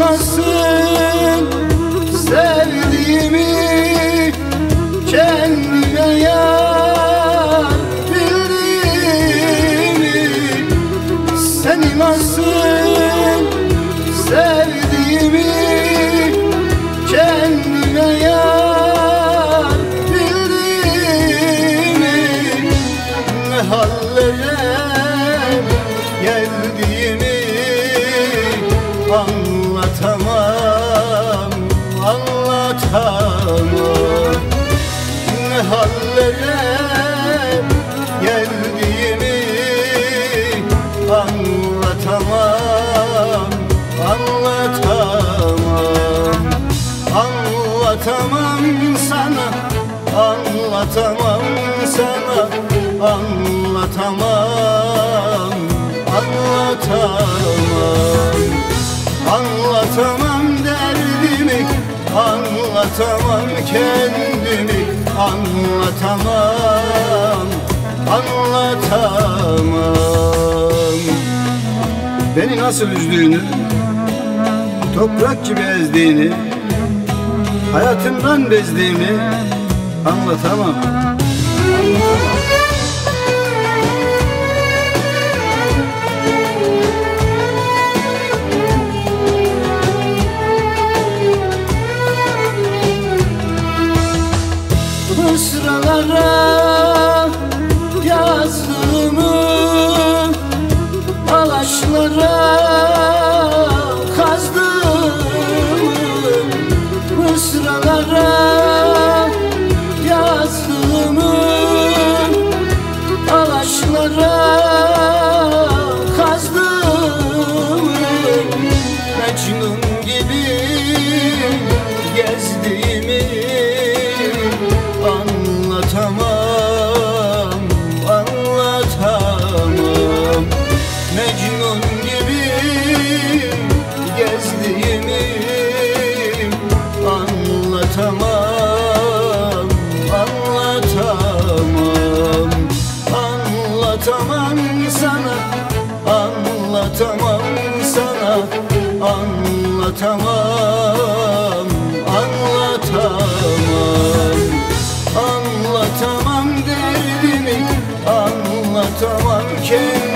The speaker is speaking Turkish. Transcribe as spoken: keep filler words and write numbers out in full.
nasıl sevdiğimi kendime yar bildiğimi, seni nasıl sevdiğimi kendime yar bildiğimi, ne hallere geldiğimi anlatamam, anlatamam. Ne hallere geldiğimi anlatamam, anlatamam. Anlatamam sana, anlatamam sana, anlatamam, anlatamam. Anlatamam derdimi, anlatamam kendimi, anlatamam, anlatamam. Beni nasıl üzdüğünü, toprak gibi ezdiğini, hayatımdan bezdiğimi anlatamam, anlatamam. Mısralara yazdığımı, alaşlara kazdığımı, mısralara yazdığımı, alaşlara kazdığımı, Mecnun gibi gezdiğimi anlatamam, anlatamam. Mecnun gibi gezdiğimi anlatamam, anlatamam. Anlatamam sana, anlatamam sana, anlatamam, anlatamam. Anlatamam derdimi, anlatamam kendimi.